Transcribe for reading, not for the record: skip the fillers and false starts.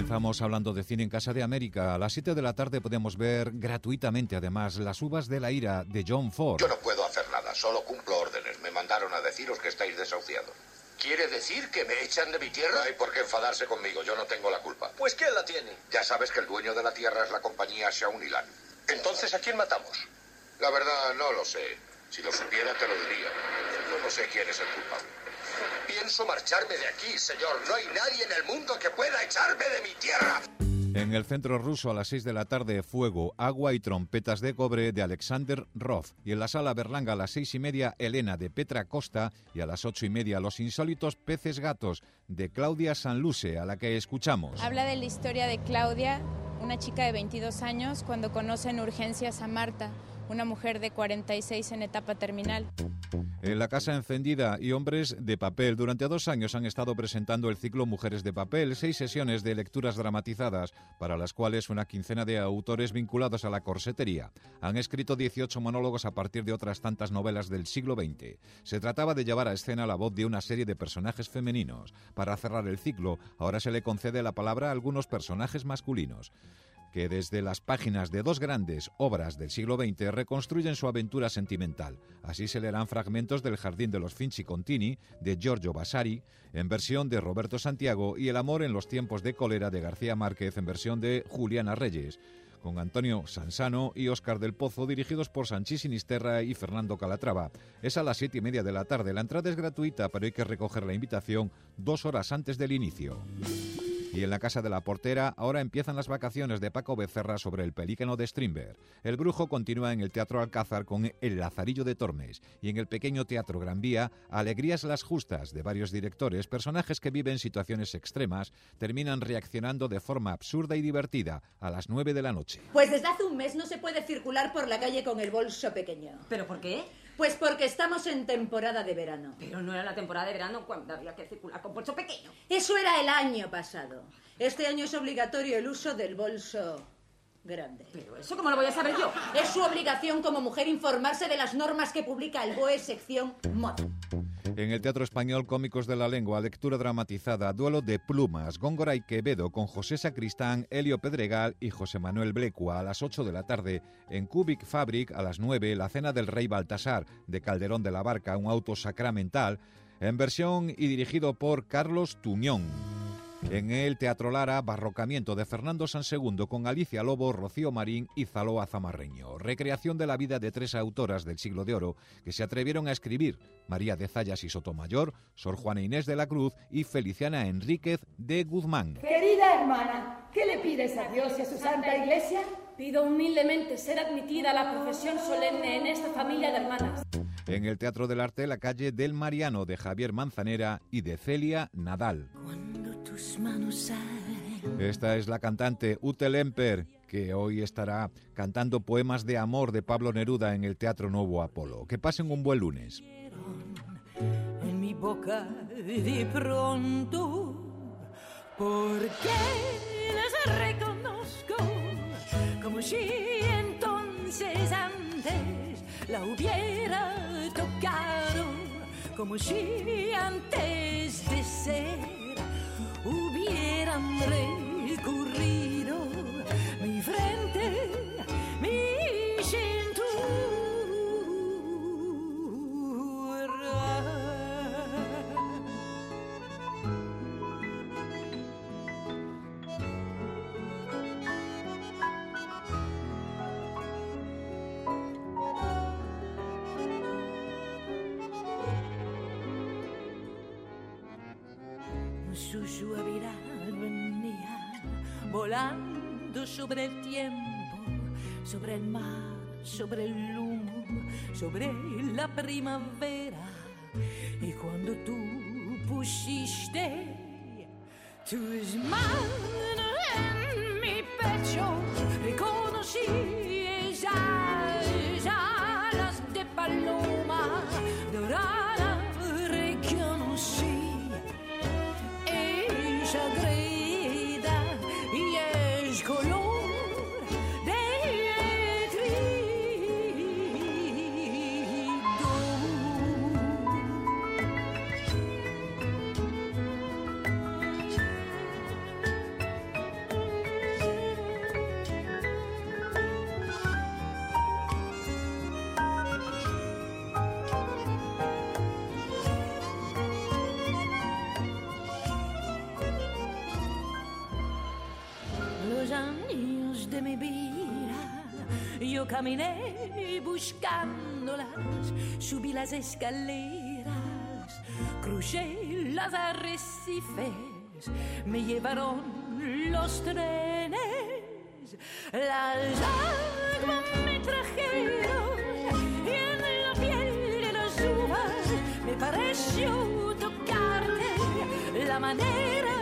Comenzamos hablando de cine en Casa de América. A las 7 de la tarde podemos ver gratuitamente, además, Las uvas de la ira, de John Ford. Yo no puedo hacer nada, solo cumplo órdenes. Me mandaron a deciros que estáis desahuciados. ¿Quiere decir que me echan de mi tierra? No hay por qué enfadarse conmigo, yo no tengo la culpa. Pues ¿quién la tiene? Ya sabes que el dueño de la tierra es la compañía Shaunilan. Entonces, ¿a quién matamos? La verdad, no lo sé. Si lo supiera, te lo diría. Yo no sé quién es el culpable. Pienso marcharme de aquí, señor. No hay nadie en el mundo que pueda echarme de mi tierra. En el centro ruso a las 6 de la tarde, Fuego, agua y trompetas de cobre de Alexander Roth. Y en la sala Berlanga a las 6:30, Elena de Petra Costa. Y a las 8:30, Los insólitos peces gatos de Claudia Sanluce, a la que escuchamos. Habla de la historia de Claudia, una chica de 22 años, cuando conoce en urgencias a Marta, una mujer de 46 en etapa terminal. En La Casa Encendida y Hombres de Papel, durante 2 años han estado presentando el ciclo Mujeres de Papel, 6 sesiones de lecturas dramatizadas, para las cuales una quincena de autores vinculados a la corsetería. Han escrito 18 monólogos a partir de otras tantas novelas del siglo XX. Se trataba de llevar a escena la voz de una serie de personajes femeninos. Para cerrar el ciclo, ahora se le concede la palabra a algunos personajes masculinos, que desde las páginas de 2 grandes obras del siglo XX reconstruyen su aventura sentimental. Así se leerán fragmentos del Jardín de los Finzi Contini, de Giorgio Vasari, en versión de Roberto Santiago, y El amor en los tiempos de cólera, de García Márquez, en versión de Juliana Reyes, con Antonio Sansano y Óscar del Pozo, dirigidos por Sanchís Sinisterra y Fernando Calatrava. Es a las 7:30 de la tarde. La entrada es gratuita, pero hay que recoger la invitación 2 horas antes del inicio. Y en la Casa de la Portera, ahora empiezan las vacaciones de Paco Becerra sobre el pelícano de Strindberg. El Brujo continúa en el Teatro Alcázar con El Lazarillo de Tormes. Y en el pequeño Teatro Gran Vía, Alegrías las Justas, de varios directores. Personajes que viven situaciones extremas terminan reaccionando de forma absurda y divertida a las 9 de la noche. Pues desde hace un mes no se puede circular por la calle con el bolso pequeño. ¿Pero por qué? Pues porque estamos en temporada de verano. Pero no era la temporada de verano cuando había que circular con bolso pequeño. Eso era el año pasado. Este año es obligatorio el uso del bolso grande. ¿Pero eso cómo lo voy a saber yo? Es su obligación como mujer informarse de las normas que publica el BOE sección moda. En el Teatro Español, Cómicos de la Lengua, lectura dramatizada, Duelo de plumas, Góngora y Quevedo, con José Sacristán, Elio Pedregal y José Manuel Blecua, a las 8 de la tarde. En Cubic Fabric, a las 9, La cena del rey Baltasar, de Calderón de la Barca, un auto sacramental, en versión y dirigido por Carlos Tuñón. En el Teatro Lara, Barrocamiento, de Fernando Sansegundo, con Alicia Lobo, Rocío Marín y Zaloa Zamarreño. Recreación de la vida de 3 autoras del siglo de oro que se atrevieron a escribir: María de Zayas y Sotomayor, Sor Juana Inés de la Cruz y Feliciana Enríquez de Guzmán. Querida hermana, ¿qué le pides a Dios y a su Santa Iglesia? Pido humildemente ser admitida a la profesión solemne en esta familia de hermanas. En el Teatro del Arte, La calle del Mariano, de Javier Manzanera y de Celia Nadal. Esta es la cantante Ute Lemper, que hoy estará cantando poemas de amor de Pablo Neruda en el Teatro Nuevo Apolo. Que pasen un buen lunes. En mi boca de pronto, porque les reconozco como si entonces antes la hubiera tocado, como si antes de ser hubieran recurrido mi frente, mi cintura. Su suavidad venía volando sobre el tiempo, sobre el mar, sobre el humo, sobre la primavera. Y cuando tú pusiste tus manos en mi pecho, reconocí esas alas de paloma dorada, reconocí agreda y es color de trigo. años de mi vida yo caminé buscándolas, subí las escaleras, crucé los arrecifes, me llevaron los trenes, las aguas me trajeron y en la piel de las uvas me pareció tocarte la manera